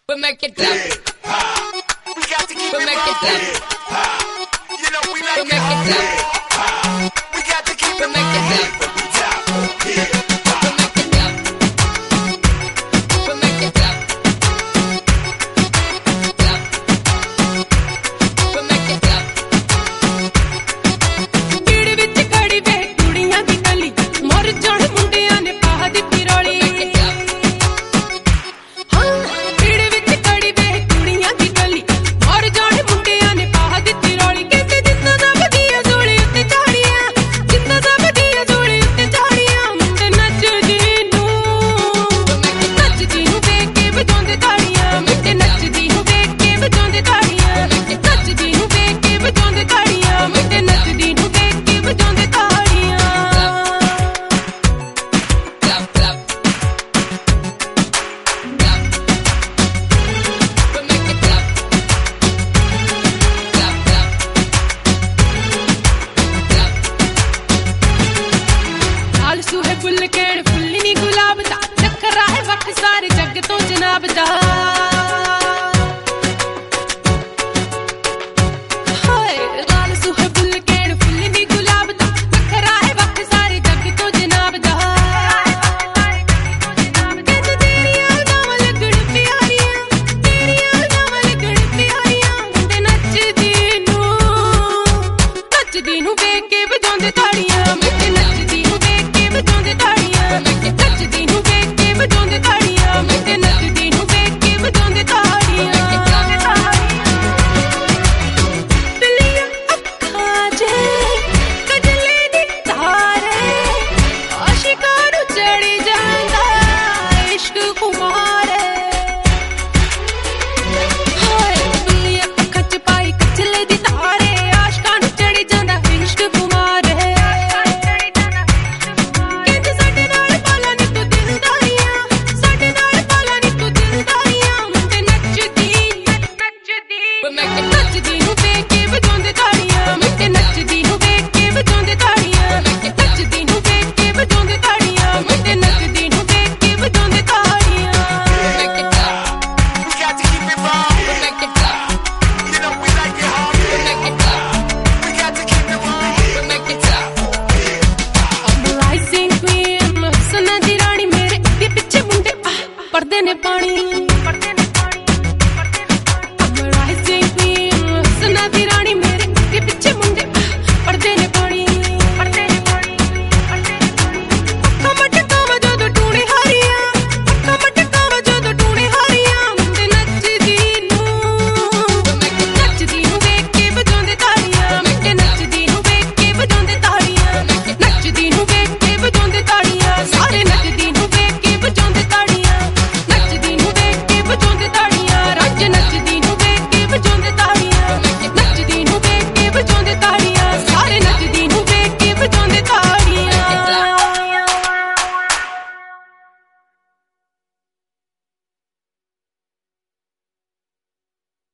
But make it clap. We got to keep But it make it clap. You know we like But make it clap. We got to keep But make it clap. But make it clap. But make it clap. Clap. But make it clap. भीड़ विच खड़ी वे कुड़ियां दी गली मर जाण मुंडियां ने पाह दित्ती रौली हां भीड़ विच खड़ी वे कुड़ियां दी गली मर जाण मुंडियां ने पाह दित्ती रौली कहते जिंदा दा वधिया जोड़ी उत्ते झाड़ियां जिंदा दा वधिया जोड़ी उत्ते झाड़ियां मुंडे नचदी नूं वेख के वजाउंदे ताड़ियां मुंडे नचदी नूं वेख के वजाउंदे ताड़ियां नचदी नूं वेख के वजाउंदे ताड़ियां मुंडे नचदी नूं वेख के वजाउंदे ताड़ियां Clap, clap. Clap. But make it clap. Clap, clap. Clap. लाल सूहे फुल केड़ फुल्ली नी गुलाब दा चक्करा है वक्त सारे जग तो जनाब दा हाय लाल सूहे फुल केड़ फुल्ली नी गुलाब दा चक्करा है वक्त सारे जग तो जनाब दा कहते तेरियां गावां लगण प्यारियां तेरियां गावां लगण प्यारियां मुंडे नचदी नूं वेख के वजाउंदे ताड़ियां मुंडे नचदी नूं वेख के वजाउंदे ताड़ियां नचदी नूं वेख के वजाउंदे ताड़ियां मुंडे नचदी नूं वेख के वजाउंदे ताड़ियां दिलियां अखां जे कजले दी तारे आशिकां नूं चढ़ी जांदा इश्क खुमार हाय दिलियां अखां च पाई कजले दी तारे आशिकां नूं चढ़ी जांदा इश्क खुमार कहते साडे नाल पाला नी तू दिलदारियां साडे नाल पाला नी तू दिलदारियां मुंडे नचदी But make it नचदी नूं वेख के वजाउंदे ताड़ियां मुंडे नचदी नूं वेख के वजाउंदे ताड़ियां नचदी नूं वेख के वजाउंदे ताड़ियां मुंडे नचदी नूं वेख के वजाउंदे ताड़ियां make it clap. We got to keep it raw. But make it clap. You know we like it hard. But make it clap. We got to keep it raw. But make it clap. लाइसिंग queen सुना दी रानी मेरे अगे पिछे मुंडे पढ़दे ने पानी